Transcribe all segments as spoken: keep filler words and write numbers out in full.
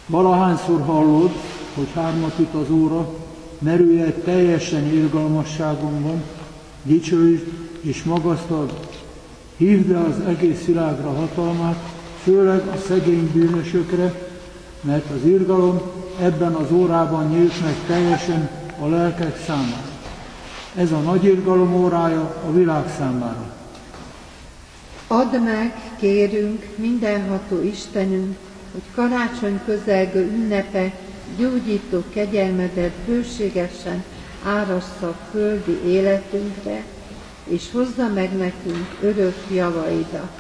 Valahányszor hallod, hogy hármat üt az óra, merülj el teljesen irgalmasságunkban, dicsőítsd és magasztald, hívd el az egész világra hatalmát, főleg a szegény bűnösökre, mert az irgalom ebben az órában nyílt meg teljesen a lelkek számára. Ez a nagy irgalom órája a világ számára. Add meg, kérünk, mindenható Istenünk, hogy karácsony közelgő ünnepe gyógyító kegyelmedet bőségesen árassza földi életünkre, és hozza meg nekünk örök javaidat.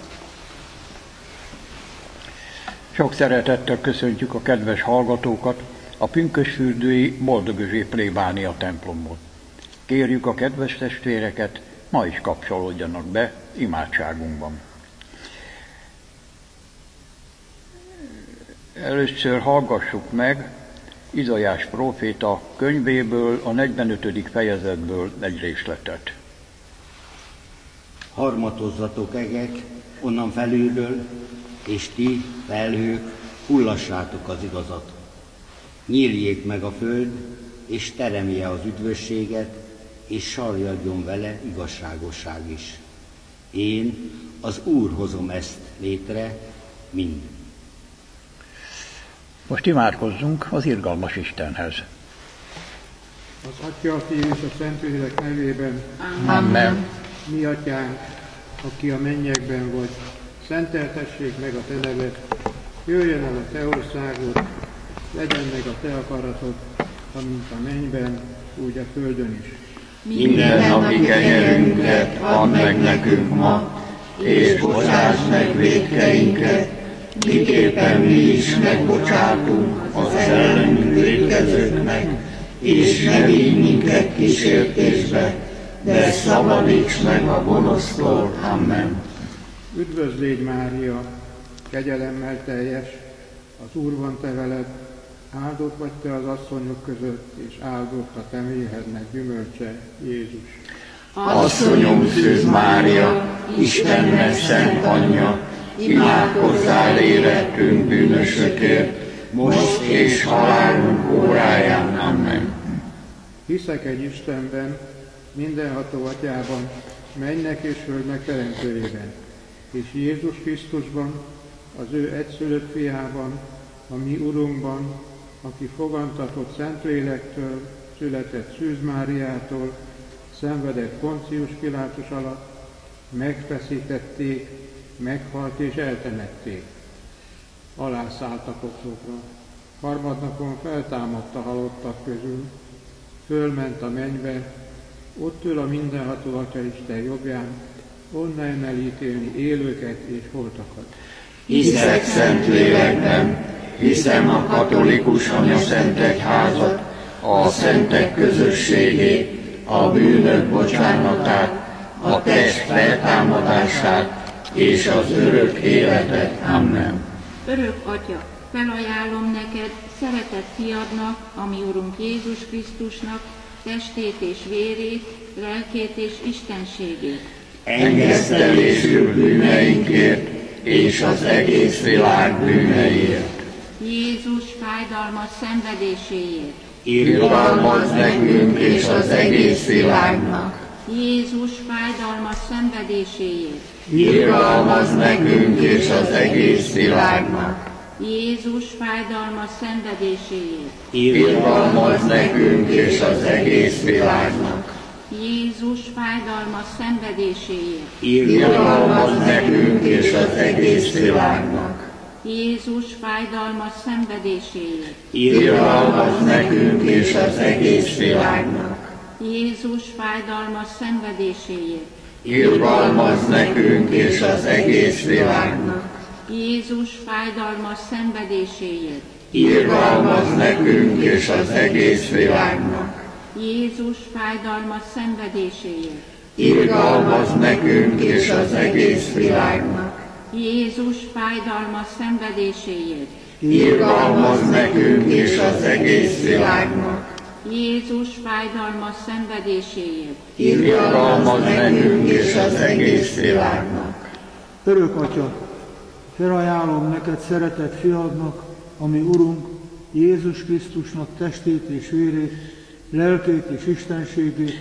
Sok szeretettel köszöntjük a kedves hallgatókat a pünkösdfürdői Boldogözsé plébánia templomból. Kérjük a kedves testvéreket, ma is kapcsolódjanak be imádságunkban. Először hallgassuk meg Izaiás próféta könyvéből, a negyvenötödik fejezetből egy részletet. Harmatozzatok egek onnan felülről, és ti, felhők, hullassátok az igazat. Nyíljék meg a föld, és teremje az üdvösséget, és sarjadjon vele igazságosság is. Én, az Úr hozom ezt létre, mind. Most imádkozzunk az irgalmas Istenhez. Az Atya, a Fiú és a Szentlélek nevében. Amen. Mi Atyánk, aki a mennyekben vagy, szenteltessék meg a Te neved, jöjjön el a Te országod, legyen meg a Te akaratod, amint a mennyben, úgy a földön is. Minden napi kenyerünket add meg nekünk ma, és bocsáss meg vétkeinket, miképpen mi is megbocsátunk az ellenünk vétkezőknek, és ne vigy minket kísértésbe, de szabadíts meg a gonosztól. Amen. Üdvözlégy Mária, kegyelemmel teljes, az Úr van te veled, áldott vagy te az asszonyok között, és áldott a te méhednek gyümölcse, Jézus. Asszonyom Szűz Mária, Istennek szent anyja, imádkozzál érettünk bűnösökért, most és halálunk óráján. Amen. Hiszek egy Istenben, mindenható Atyában, mennynek és földnek teremtőjében, és Jézus Krisztusban, az ő egyszülött fiában, a mi Urunkban, aki fogantatott Szentlélektől, született Szűz Máriától, szenvedett Poncius Pilátus alatt, megfeszítették, meghalt és eltemették. Alászállt a poklokra. Harmadnapon feltámadt a halottak közül, fölment a mennybe, ott ül a mindenható Atya Isten jobbján, onnan el ítélni élőket és holtakat. Hiszek Szentlélekben, hiszem a katolikus anyaszentegyházat, a szentek közösségét, a bűnök bocsánatát, a test feltámadását és az örök életet. Amen. Örök Atya, felajánlom neked szeretett fiadnak, a mi Urunk Jézus Krisztusnak, testét és vérét, lelkét és istenségét. Engesztelésül bűneinkért és az egész világ bűneiért. Jézus fájdalmas szenvedéséért. Irgalmazz nekünk és az egész világnak. Jézus fájdalmas szenvedéséért. Irgalmazz nekünk és az egész világnak. Jézus fájdalmas szenvedéséért. Irgalmazz nekünk és az egész világnak. Jézus fájdalmas szenvedéséért. Irgalmazz nekünk és az egész világnak. Jézus fájdalmas szenvedéséért. Irgalmazz nekünk és az egész világnak. Jézus fájdalmas szenvedéséért. Irgalmazz nekünk és az egész világnak. Jézus fájdalmas szenvedéséért. Irgalmazz nekünk és az egész világnak. Jézus fájdalmas szenvedéséért. Irgalmazz nekünk és az egész világnak. Jézus fájdalmas szenvedéséért. Irgalmazz nekünk és az egész világnak. Jézus fájdalmas szenvedéséért. Irgalmazz nekünk és az egész világnak. Örök Atya, felajánlom neked szeretett fiadnak, ami Urunk, Jézus Krisztusnak testét és vérét, lelkét és istenségét,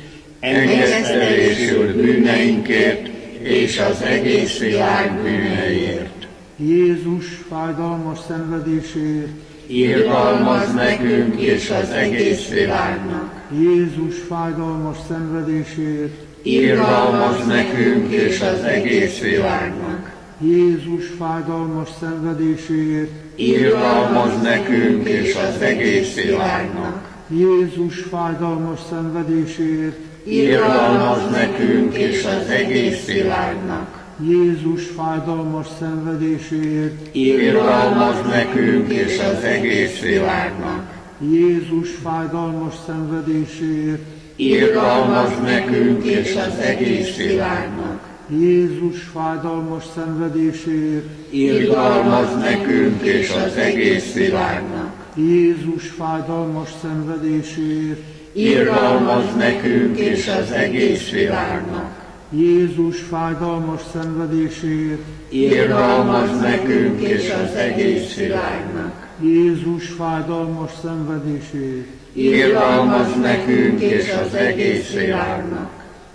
engesztelésül bűneinkért és az egész világ bűneiért. Jézus fájdalmas szenvedéséért, irgalmazz nekünk és az egész világnak. Jézus fájdalmas szenvedéséért, irgalmazz nekünk és az egész világnak. Jézus fájdalmas szenvedéséért, irgalmazz nekünk és az egész világnak. Jézus fájdalmas szenvedéséért, irgalmazz nekünk és az egész világnak. Jézus fájdalmas szenvedéséért, irgalmazz nekünk és az egész világnak. Jézus fájdalmas szenvedéséért, irgalmazz nekünk és az egész világnak. Jézus fájdalmas szenvedéséért, irgalmazz nekünk és az egész világnak. Jézus fájdalmas szenvedéséért, irgalmazz nekünk és az egész világnak. Jézus fájdalmas szenvedéséért, irgalmazz nekünk és az egész világnak. Jézus fájdalmas szenvedéséért, irgalmazz nekünk és az egész világnak.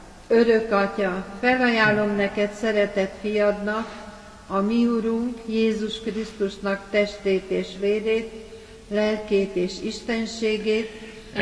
Örök Atya, felajánlom neked szeretett fiadnak, a mi Urunk Jézus Krisztusnak testét és vérét, lelkét és istenségét,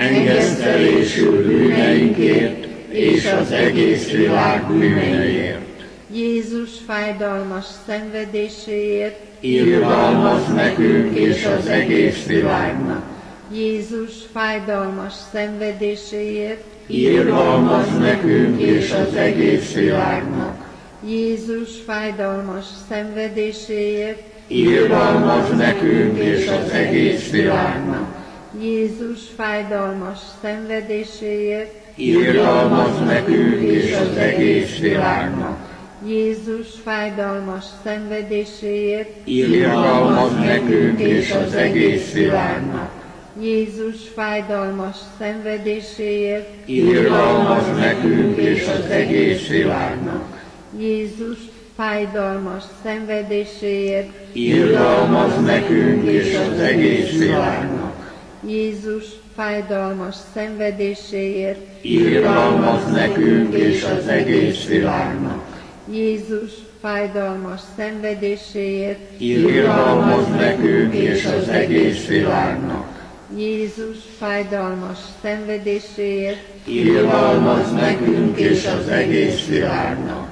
engesztelésül bűneinkért és az egész világ bűneiért. Jézus fájdalmas szenvedéséért, irgalmazz nekünk és az egész világnak. Jézus fájdalmas szenvedéséért, irgalmazz nekünk és az egész világnak. Jézus fájdalmas szenvedéséért, irgalmazz nekünk és az egész világnak. Jézus fájdalmas szenvedéséért, irgalmazz nekünk és az egész világnak. Jézus fájdalmas szenvedéséért, irgalmazz nekünk és az egész világnak. Jézus fájdalmas szenvedéséért, irgalmazz nekünk és az egész világnak. Jézus fájdalmas szenvedéséért, irgalmazz nekünk és az egész világnak. Jézus fájdalmas szenvedéséért, irgalmazz nekünk és az egész világnak. Jézus fájdalmas szenvedéséért, irgalmazz nekünk és az egész világnak. Jézus fájdalmas szenvedéséért, irgalmazz nekünk és az egész világnak.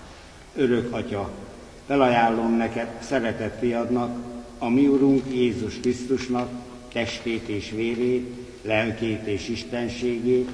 Örök Atya, felajánlom neked szeretett fiadnak, a mi Urunk Jézus Krisztusnak testét és vérét, lelkét és istenségét,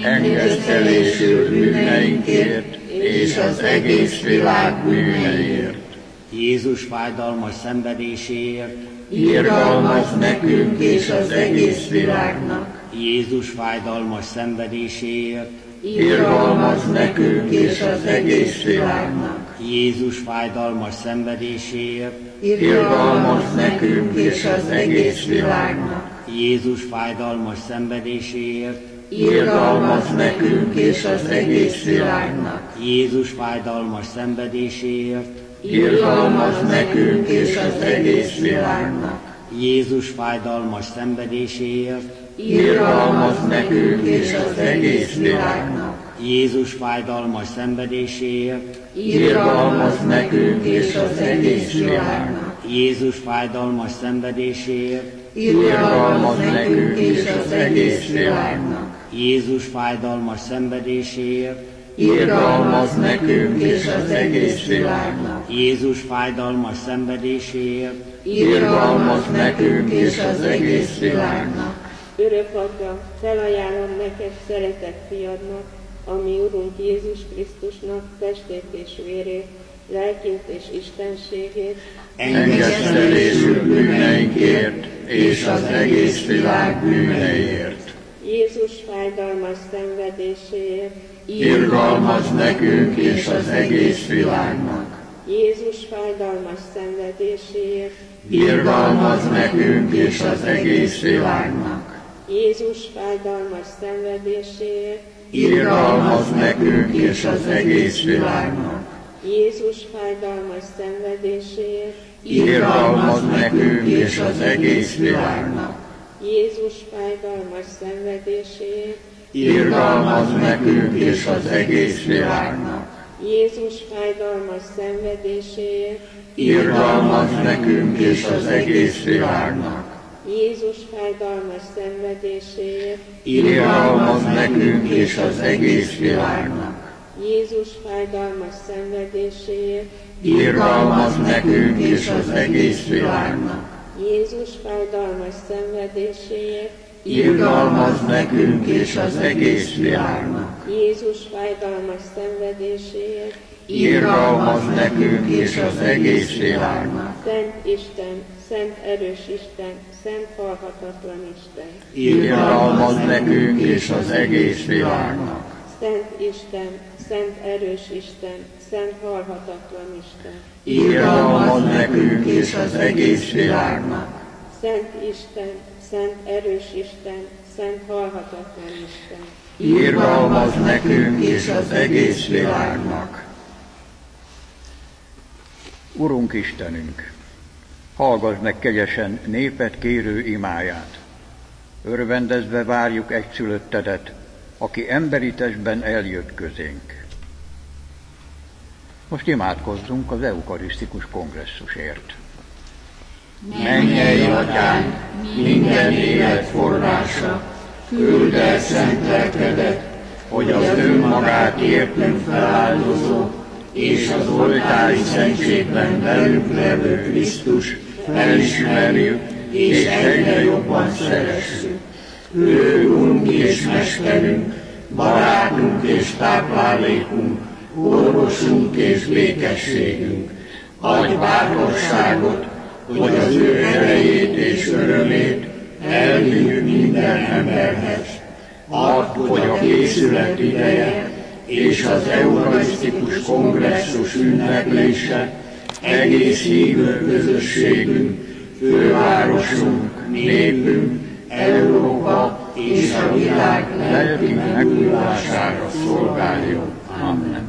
engesztelésül bűneinkért és az egész világ bűneiért. Jézus fájdalmas szenvedéséért, irgalmazz nekünk és az egész világnak. Jézus fájdalmas szenvedéséért, irgalmazz nekünk és az egész világnak. Jézus fájdalmas szenvedéséért, irgalmazz nekünk és az egész világnak. Jézus fájdalmas szenvedéséért, irgalmazz nekünk és az egész világnak. Jézus fájdalmas szenvedéséért, irgalmazz nekünk és az egész világnak. Jézus fájdalmas szenvedéséért, irgalmazz nekünk és az egész világnak. Jézus fájdalmas szenvedéséért, irgalmazz nekünk és az egész világnak. Jézus fájdalmas szenvedéséért, irgalmazz nekünk és az egész világnak. Jézus fájdalmas szenvedéséért, irgalmazz nekünk és az egész világnak. Jézus fájdalmas szenvedéséért, irgalmazz nekünk és az egész világnak. Örök Atya, felajánlom neked szeretett fiadnak, a mi Urunk Jézus Krisztusnak testét és vérét, lelkét és istenségét, engesztelésül bűneinkért és az egész világ bűneiért. Jézus fájdalmas szenvedéséért, irgalmazz nekünk és az egész világnak. Jézus fájdalmas szenvedéséért, irgalmazz nekünk és az egész világnak. Jézus fájdalmas szenvedéséért, irgalmazz nekünk és az egész világnak. Jézus fájdalmas szenvedéséért, irgalmazz nekünk és az egész világnak. Jézus fájdalmas szenvedéséért, irgalmazz nekünk és az egész világnak. Jézus fájdalmas szenvedéséért, Irgalmazz nekünk és az egész világnak. Jézus fájdalmas szenvedéséért, Irgalmazz nekünk és az egész világnak. Jézus fájdalmas szenvedéséért, Irgalmazz nekünk és az egész világnak. Jézus fájdalmas szenvedéséért, Irgalmazz nekünk és az egész világnak. Jézus fájdalmas szenvedéséért, Irgalmazz nekünk és az egész világnak. Szent Isten, Szent erős Isten, Szent halhatatlan Isten, Irgalmazz nekünk és az egész világnak. Szent Isten, Szent erős Isten, Szent halhatatlan Isten, Irgalmazz nekünk és az egész világnak. Szent Isten, Szent erős Isten, Szent halhatatlan Isten, Irgalmazz nekünk és az egész világnak. Urunk Istenünk, hallgass meg kegyesen néped kérő imáját. Örvendezve várjuk egyszülöttedet, aki emberi testben eljött közénk. Most imádkozzunk az eukarisztikus kongresszusért. Mennyei Atyánk, minden élet forrása, küld el szent lelkedet, hogy az önmagát értünk feláldozó és az oltári szentségben velünk levő Krisztus felismerjük és egyre jobban szeressük. Ő Urunk és Mesterünk, barátunk és táplálékunk, orvosunk és békességünk. Adj bátorságot, hogy az ő erejét és örömét elvigyük minden emberhez. Add, hogy a készület ideje és az eukarisztikus kongresszus ünneplése egész hívő közösségünk, fővárosunk, népünk, Európa és a világ lelki megújulására szolgáljon. Amen.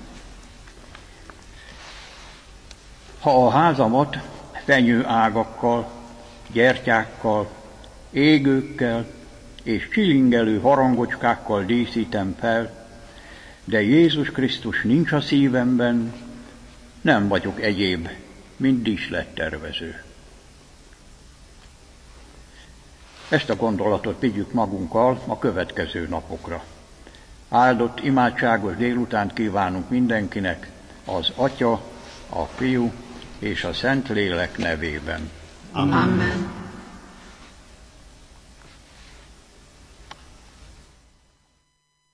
Ha a házamat fenyőágakkal, gyertyákkal, égőkkel és csilingelő harangocskákkal díszítem fel, de Jézus Krisztus nincs a szívemben, nem vagyok egyéb, mint díszlettervező. Ezt a gondolatot vigyük magunkkal a következő napokra. Áldott, imádságos délutánt kívánunk mindenkinek az Atya, a Fiú és a Szentlélek nevében. Amen. Amen.